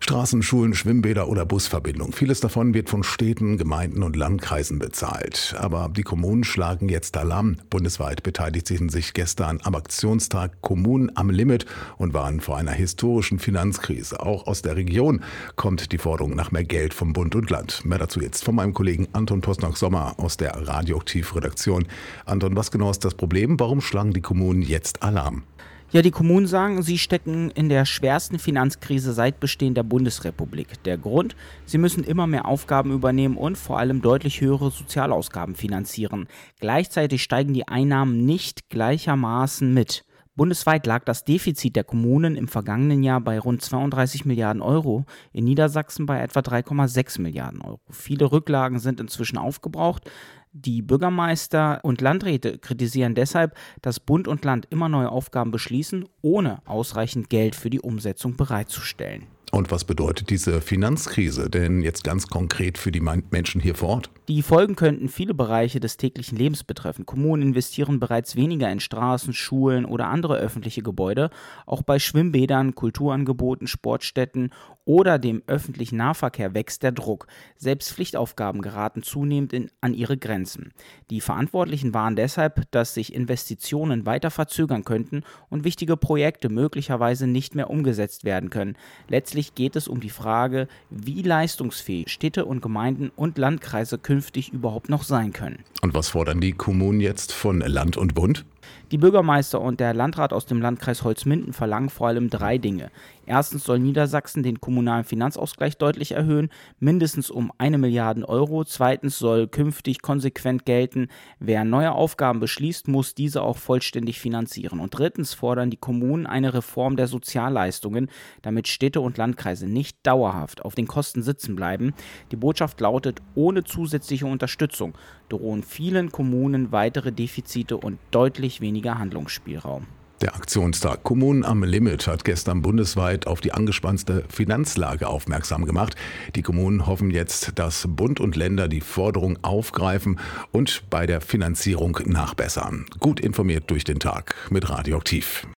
Straßen, Schulen, Schwimmbäder oder Busverbindungen. Vieles davon wird von Städten, Gemeinden und Landkreisen bezahlt. Aber die Kommunen schlagen jetzt Alarm. Bundesweit beteiligten sich gestern am Aktionstag Kommunen am Limit und warnen vor einer historischen Finanzkrise. Auch aus der Region kommt die Forderung nach mehr Geld vom Bund und Land. Mehr dazu jetzt von meinem Kollegen Anton Posnack-Sommer aus der Radioaktiv-Redaktion. Anton, was genau ist das Problem? Warum schlagen die Kommunen jetzt Alarm? Ja, die Kommunen sagen, sie stecken in der schwersten Finanzkrise seit Bestehen der Bundesrepublik. Der Grund? Sie müssen immer mehr Aufgaben übernehmen und vor allem deutlich höhere Sozialausgaben finanzieren. Gleichzeitig steigen die Einnahmen nicht gleichermaßen mit. Bundesweit lag das Defizit der Kommunen im vergangenen Jahr bei rund 32 Milliarden Euro, in Niedersachsen bei etwa 3,6 Milliarden Euro. Viele Rücklagen sind inzwischen aufgebraucht. Die Bürgermeister und Landräte kritisieren deshalb, dass Bund und Land immer neue Aufgaben beschließen, ohne ausreichend Geld für die Umsetzung bereitzustellen. Und was bedeutet diese Finanzkrise denn jetzt ganz konkret für die Menschen hier vor Ort? Die Folgen könnten viele Bereiche des täglichen Lebens betreffen. Kommunen investieren bereits weniger in Straßen, Schulen oder andere öffentliche Gebäude. Auch bei Schwimmbädern, Kulturangeboten, Sportstätten oder dem öffentlichen Nahverkehr wächst der Druck. Selbst Pflichtaufgaben geraten zunehmend an ihre Grenzen. Die Verantwortlichen warnen deshalb, dass sich Investitionen weiter verzögern könnten und wichtige Projekte möglicherweise nicht mehr umgesetzt werden können. Letztlich geht es um die Frage, wie leistungsfähig Städte und Gemeinden und Landkreise künftig überhaupt noch sein können. Und was fordern die Kommunen jetzt von Land und Bund? Die Bürgermeister und der Landrat aus dem Landkreis Holzminden verlangen vor allem 3 Dinge. Erstens soll Niedersachsen den kommunalen Finanzausgleich deutlich erhöhen, mindestens um 1 Milliarde Euro. Zweitens soll künftig konsequent gelten, wer neue Aufgaben beschließt, muss diese auch vollständig finanzieren. Und drittens fordern die Kommunen eine Reform der Sozialleistungen, damit Städte und Landkreise nicht dauerhaft auf den Kosten sitzen bleiben. Die Botschaft lautet, ohne zusätzliche Unterstützung drohen vielen Kommunen weitere Defizite und deutlich weniger Handlungsspielraum. Der Aktionstag Kommunen am Limit hat gestern bundesweit auf die angespannte Finanzlage aufmerksam gemacht. Die Kommunen hoffen jetzt, dass Bund und Länder die Forderung aufgreifen und bei der Finanzierung nachbessern. Gut informiert durch den Tag mit Radioaktiv.